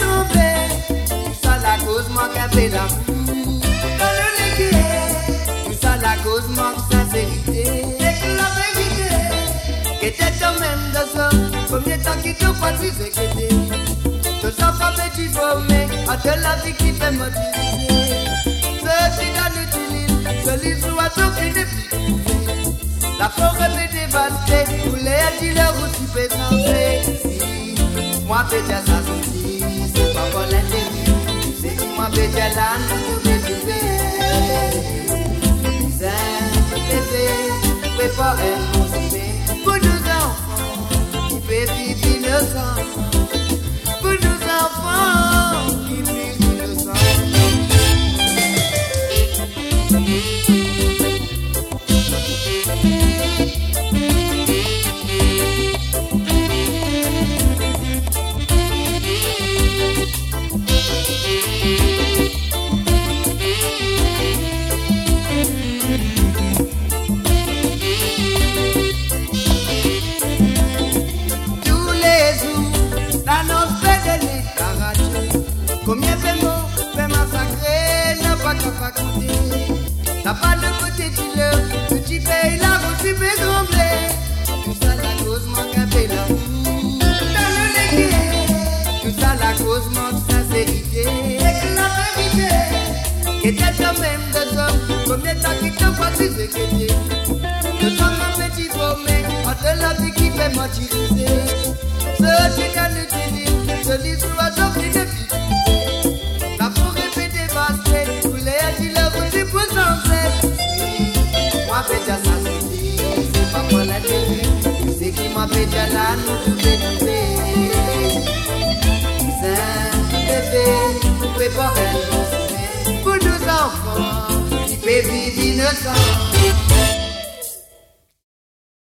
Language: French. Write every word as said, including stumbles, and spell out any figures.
trembler. Tout ça la cause manque un peu d'amour. Dans le négué, tout ça la cause manque sincérité. Et que la vérité, qui était quand même deux hommes, combien de temps qu'ils t'ont pas su s'écouter. Tout ça pas petit formé, entre la vie qui fait motiver. Ceci dans l'utilise, celui sous oiseau qui n'est plus. La forêt est dévastée, tous les dealers où tu peux danser. Moi, peut dire ça aussi, c'est pas pour l'intérêt. C'est que moi, peut dire là, nous devons trouver. C'est bébé, prépare un conseiller. Pour nos enfants, qui peut vivre innocent. Pour nos enfants, qui vivent innocent. Combien de mots fait massacrer, n'a pas qu'à pas coûter. T'as pas de côté du leur, que tu payes la route, tu peux trembler. Tout ça la cause manque un peu d'amour. Dans le négué, tout ça la cause manque sincérité. Et que la vérité, qui était quand même deux hommes, combien de temps qu'ils t'ont pas su s'écouter. Deux hommes un petit formé, entre la vie qui fait m'utiliser. Ce qui t'a l'utilise, celui sous oiseau qui ne vit. Moi fait déjà ça suffit, c'est pas pour la télé. C'est qui moi fait déjà là, nous devons trouver. C'est bébé, prépare un conseil pour nos enfants qui peuvent vivre innocents.